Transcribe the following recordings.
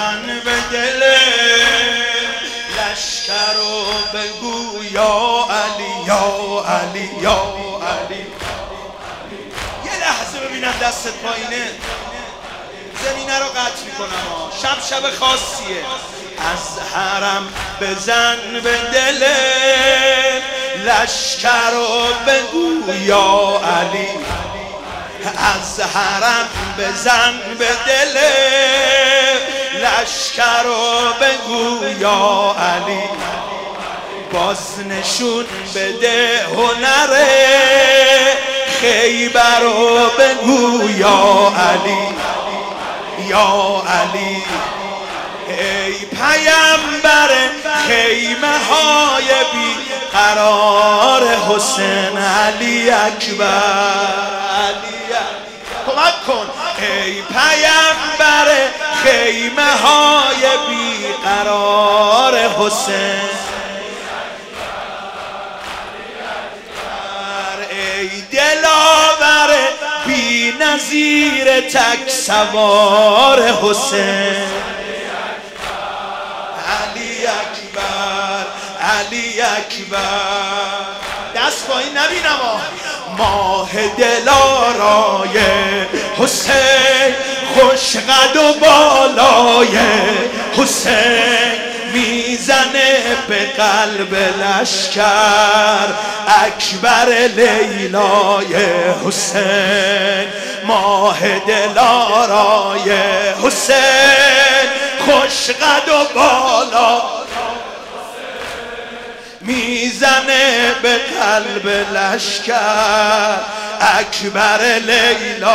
بزن به دل لشکر و بگو یا علی یا علی یا علی. یه لحظه ببینم دستت پایینه، زمینه رو قطع میکنم. شب خاصیه. از حرم بزن به دل لشکر و بگو یا علی. از حرم بزن به دل لشکر و بگو یا علی. باز نشون بده هنر خیبر و بگو یا علی یا علی. ای پیامبر خیمه های بی قرار حسین علی اکبر. کمک کن. ای پیامبر خیمه های بی قرار حسین. ای دلاور بی نظیر تک سوار حسین. علی اکبر علی اکبر. دست پایین نبینم. ماه دلارای حسین خوش قد و بالای حسین میزنه به قلب لشکر اکبر لیلای حسین. ماه دلارای حسین خوش قد و بالا میزنه به قلب لشکر اکبر لیلا.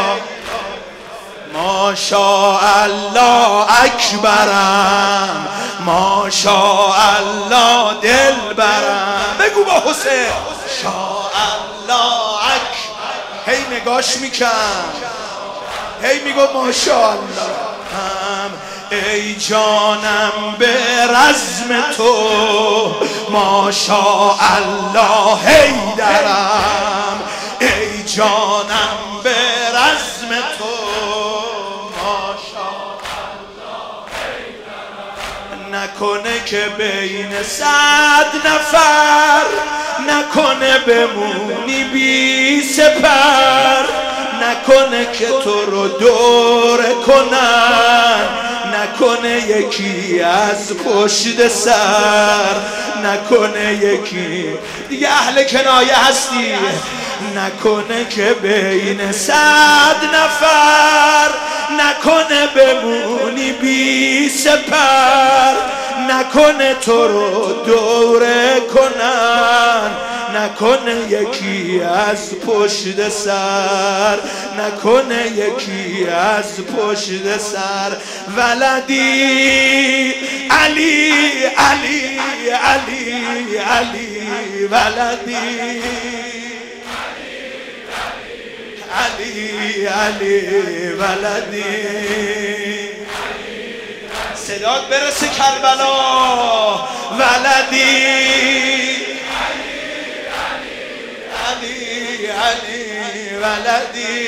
ماشاءالله اکبرم ماشاءالله دلبرم. بگو با حسین شاءالله اکبر. هی نگاش میکن، هی میگو ماشاءالله. ای جانم به رزم تو ماشاءالله حیدرم. ای جانم به رزم تو ماشاءالله حیدرم. نکنه که بین 100 نفر نکنه بمونی بی سپر. نکنه که تو رو دور کنن نکنه یکی از پشت سر. نکنه یکی دیگه اهل کنایه هستی. نکنه که بین 100 نفر نکنه بمونی بی سپر. نکنه تو رو دوره کنن نکنه یکی از پشت سر. نکنه یکی از پشت سر. ولدی علی علی علی علی ولدی علی علی ولدی. صدات برسه کربلا. ولدی علی علی ولدی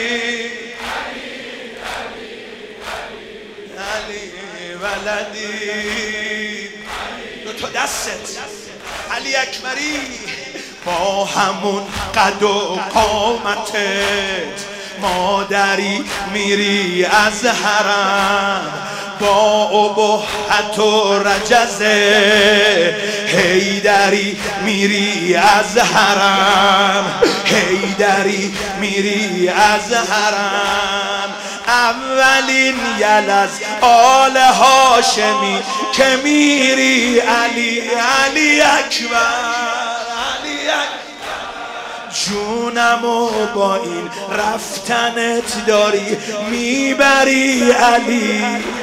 علی ولدی. دو تا دستت علی اکبری. با همون قد و قامتت مادری میری از حرم. با ابهت و رجزه حیدری میری از حرم. حیدری میری از حرم. اولین یلز آل هاشمی که میری علی علی اکبر. جونمو با این رفتنت داری میبری علی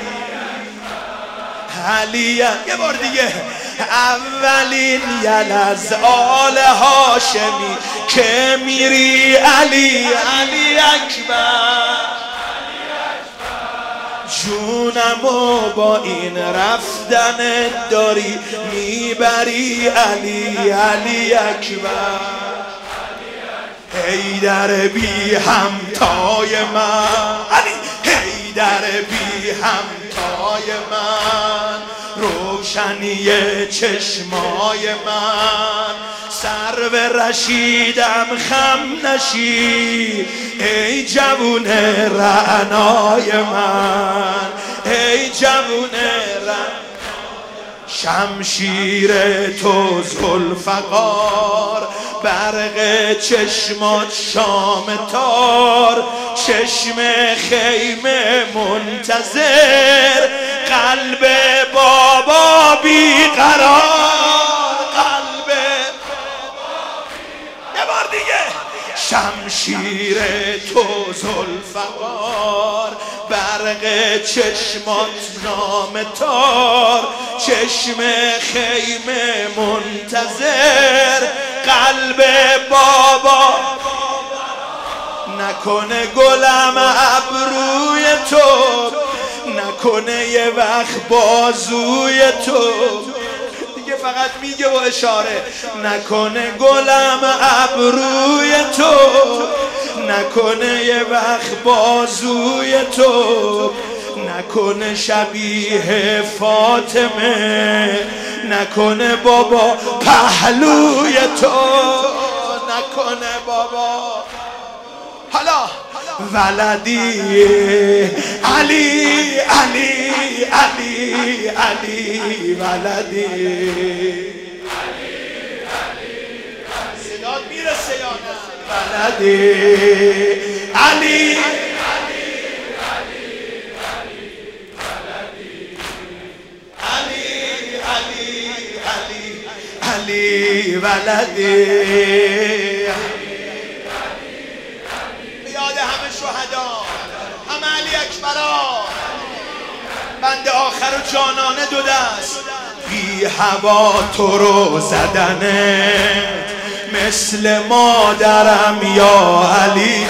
علی. یه بار دیگه. اولین یلز آل هاشمی که میری علی علی اکبر. جونمو با این رفتنت داری میبری علی علی اکبر. حیدر بی همتای من. حیدر بی همتای من، روشنی چشمای من. سرو رشیدم خم نشی ای جوون رعنای من، ای جوون رعنای. شمشیر تو ذوالفقار، برق چشمات شام تار، چشم خیمه منتظر، قلب بابا بیقرار، قلب یه بار دیگه. شمشیر تو ذوالفقار، برق چشمات نام تار، چشم خیمه منتظر، قلب بابا. نکنه گلم ابروی تو، نکنه یه وقت بازوی تو، دیگه فقط میگه و اشاره. نکنه گلم ابروی تو، نکنه یه وقت بازوی تو، نکنه شبیه فاطمه، نکنه بابا پهلوی تو، نکنه بابا. حالا ولدی علی علی علی علی ولدی. صدات میرسه یا نه؟ ولدی علی علی ولدی. بیاد همه شهدا، همه علی اکبرا. بند آخر و جانانه دو دست. بی هوا تو رو زدنت مثل مادرم یا علی.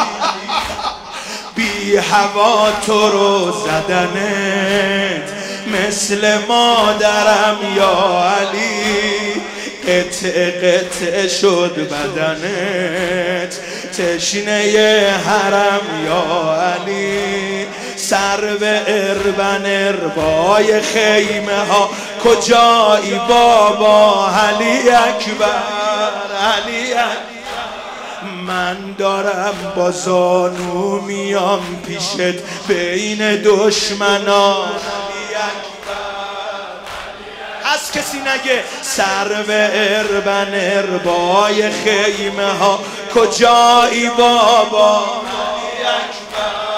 بی هوا تو رو زدنت مثل مادرم یا علی. قطع قطع شد بدنت تشنه حرم یا علی. سر به اربن اربای خیمه ها کجایی بابا علی اکبر، علی اکبر. من دارم با زانو میام پیشت بین دشمنا. هست کسی نگه سر به اربن اربای خیمه ها کجایی بابا علی اکبر.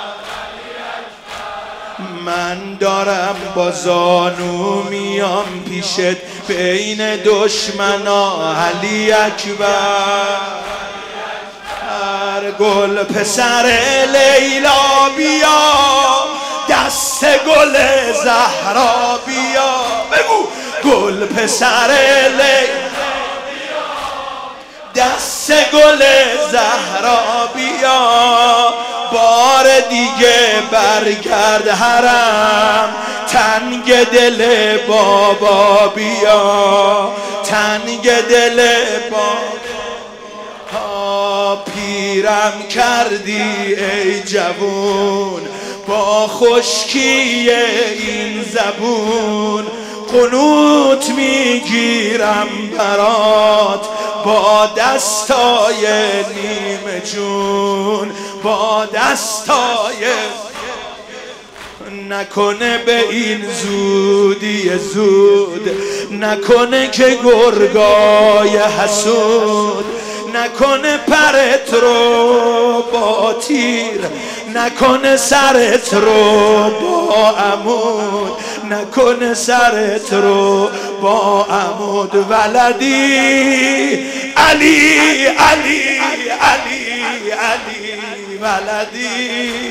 من دارم با زانو میام پیشت بین دشمنا علی اکبر. گل پسر لیلا بیا، دست گل زهرا بیا. بگو گل پسر لیلا بیا، دست گل زهرا بیا. بار دیگه برگرد حرم، تنگ دل بابا بیا، تنگ دل بابا. پیرم کردی ای جوون با خشکی این زبون. قنوت میگیرم برات با دستای نیمه جون، با دستای. نکنه به این زودی زود، نکنه که گرگای حسود، نکنه پرت رو با تیر، نکنه سرت رو با عمود، نکنه سرت رو با عمود. ولدی علی علی علی علی ولدی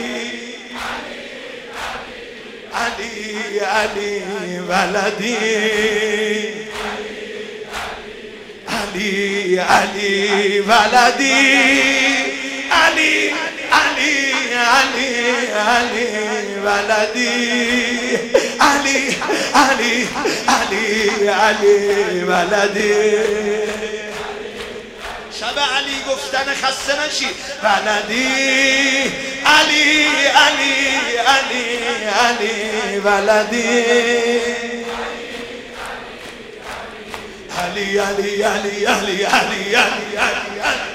علی علی ولدی علی علی ولدی علی علی علی علی ولدی علی علی علی علی ولدی. شب علی گفتن خسته نشی. ولدی علی علی علی علی ولدی علی علی علی علی علی علی علی